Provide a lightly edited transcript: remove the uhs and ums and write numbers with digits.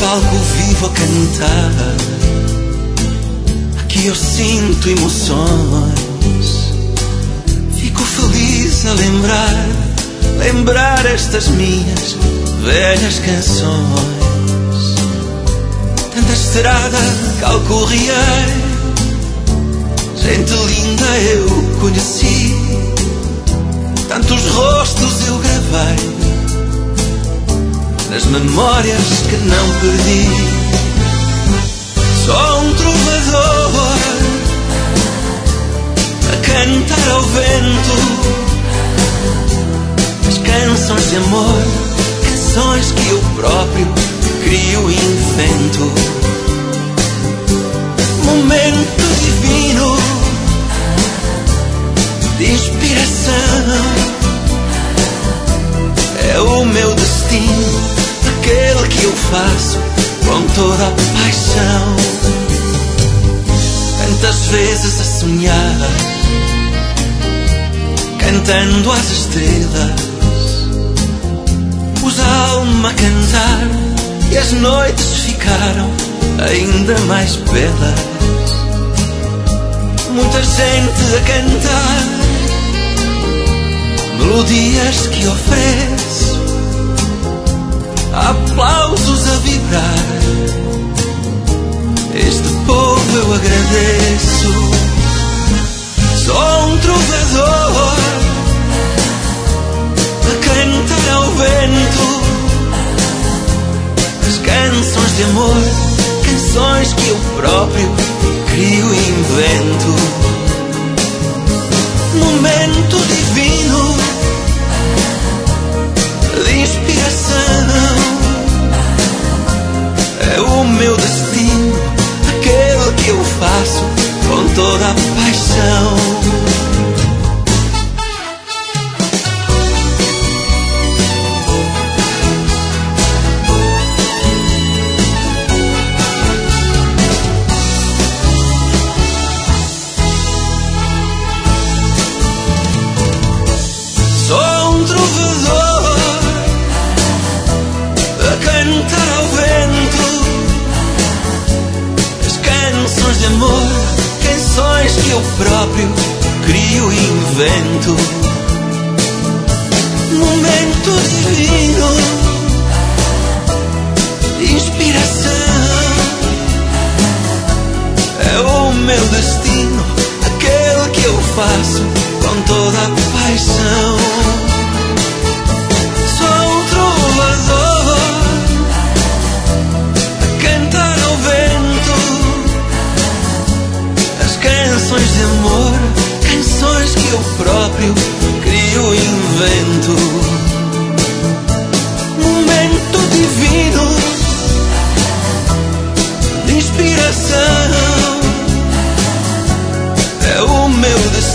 palco vivo a cantar. Aqui eu sinto emoções, fico feliz a lembrar estas minhas velhas canções. Tanta estrada calcorriei, gente linda eu conheci, tantos rostos eu gravei nas memórias que não perdi. Sou um trovador a cantar ao vento as canções de amor, canções que eu próprio crio e invento. Momento divino de inspiração, é o meu destino, aquele que eu faço com toda a paixão. Tantas vezes a sonhar, cantando às estrelas, pus a alma a cantar e as noites ficaram ainda mais belas. Muita gente a cantar melodias que ofereço, aplausos a vibrar, este povo eu agradeço. Sou um trovador a cantar ao vento as canções de amor, canções que eu próprio crio e invento. Momento divino de inspiração, é o meu destino, aquele que eu faço com toda a paixão. Canções que eu próprio crio e invento. Momento divino de inspiração, é o meu destino, aquele que eu faço com toda a paixão. Sou um trovador a cantar ao vento canções de amor, canções que eu próprio crio e invento. Momento divino de inspiração, é o meu destino,